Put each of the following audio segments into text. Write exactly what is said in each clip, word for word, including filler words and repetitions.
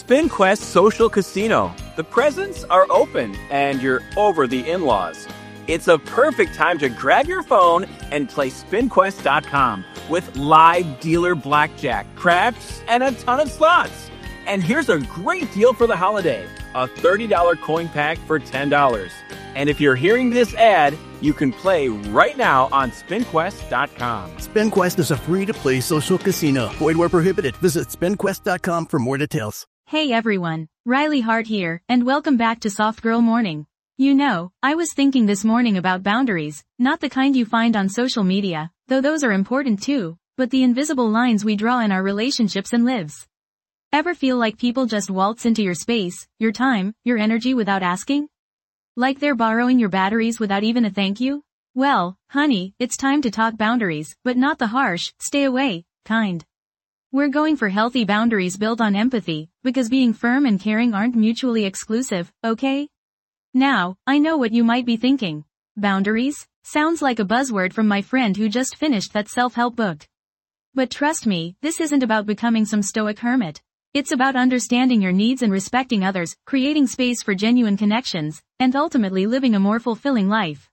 SpinQuest Social Casino. The presents are open and you're over the in-laws. It's a perfect time to grab your phone and play spin quest dot com with live dealer blackjack, craps, and a ton of slots. And here's a great deal for the holiday. A thirty dollars coin pack for ten dollars. And if you're hearing this ad, you can play right now on spin quest dot com. SpinQuest is a free-to-play social casino. Void where prohibited. Visit spin quest dot com for more details. Hey everyone, Riley Hart here, and welcome back to Soft Girl Morning. You know, I was thinking this morning about boundaries, not the kind you find on social media, though those are important too, but the invisible lines we draw in our relationships and lives. Ever feel like people just waltz into your space, your time, your energy without asking? Like they're borrowing your batteries without even a thank you? Well, honey, it's time to talk boundaries, but not the harsh, stay away, kind. We're going for healthy boundaries built on empathy, because being firm and caring aren't mutually exclusive, okay? Now, I know what you might be thinking. Boundaries? Sounds like a buzzword from my friend who just finished that self-help book. But trust me, this isn't about becoming some stoic hermit. It's about understanding your needs and respecting others, creating space for genuine connections, and ultimately living a more fulfilling life.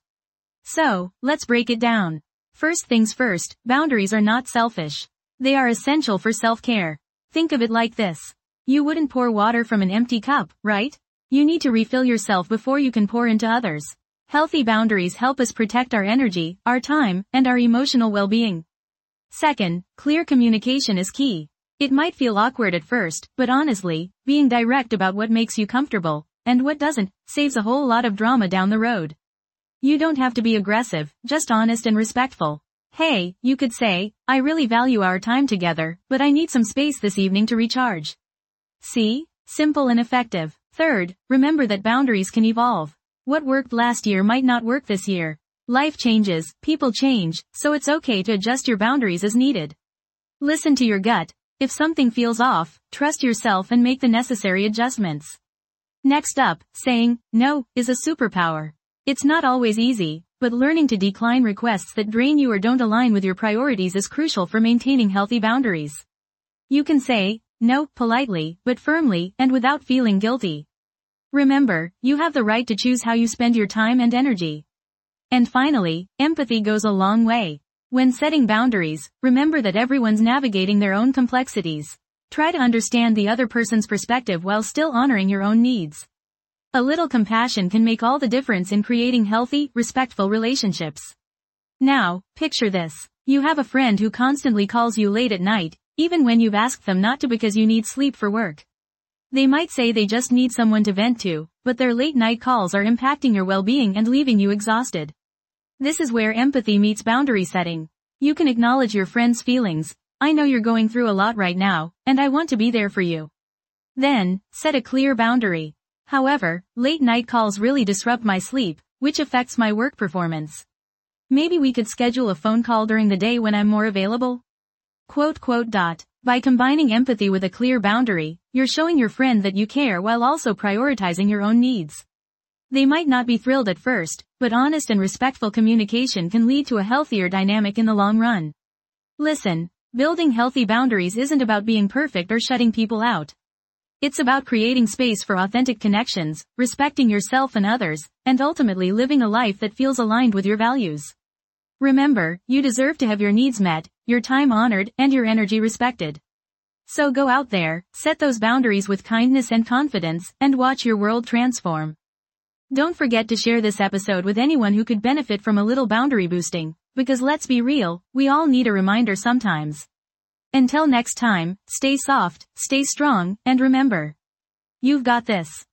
So, let's break it down. First things first, boundaries are not selfish. They are essential for self-care. Think of it like this. You wouldn't pour water from an empty cup, right? You need to refill yourself before you can pour into others. Healthy boundaries help us protect our energy, our time, and our emotional well-being. Second, clear communication is key. It might feel awkward at first, but honestly, being direct about what makes you comfortable, and what doesn't, saves a whole lot of drama down the road. You don't have to be aggressive, just honest and respectful. Hey, you could say, I really value our time together, but I need some space this evening to recharge. See? Simple and effective. Third, remember that boundaries can evolve. What worked last year might not work this year. Life changes, people change, so it's okay to adjust your boundaries as needed. Listen to your gut. If something feels off, trust yourself and make the necessary adjustments. Next up, saying no is a superpower. It's not always easy, but learning to decline requests that drain you or don't align with your priorities is crucial for maintaining healthy boundaries. You can say no politely, but firmly, and without feeling guilty. Remember, you have the right to choose how you spend your time and energy. And finally, empathy goes a long way. When setting boundaries, remember that everyone's navigating their own complexities. Try to understand the other person's perspective while still honoring your own needs. A little compassion can make all the difference in creating healthy, respectful relationships. Now, picture this. You have a friend who constantly calls you late at night, even when you've asked them not to because you need sleep for work. They might say they just need someone to vent to, but their late-night calls are impacting your well-being and leaving you exhausted. This is where empathy meets boundary setting. You can acknowledge your friend's feelings. I know you're going through a lot right now, and I want to be there for you. Then, set a clear boundary. However, late-night calls really disrupt my sleep, which affects my work performance. Maybe we could schedule a phone call during the day when I'm more available? Quote quote dot. By combining empathy with a clear boundary, you're showing your friend that you care while also prioritizing your own needs. They might not be thrilled at first, but honest and respectful communication can lead to a healthier dynamic in the long run. Listen, building healthy boundaries isn't about being perfect or shutting people out. It's about creating space for authentic connections, respecting yourself and others, and ultimately living a life that feels aligned with your values. Remember, you deserve to have your needs met, your time honored, and your energy respected. So go out there, set those boundaries with kindness and confidence, and watch your world transform. Don't forget to share this episode with anyone who could benefit from a little boundary boosting, because let's be real, we all need a reminder sometimes. Until next time, stay soft, stay strong, and remember, you've got this.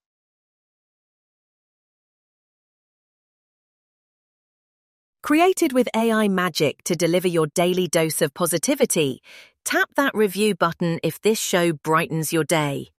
Created with A I magic to deliver your daily dose of positivity, tap that review button if this show brightens your day.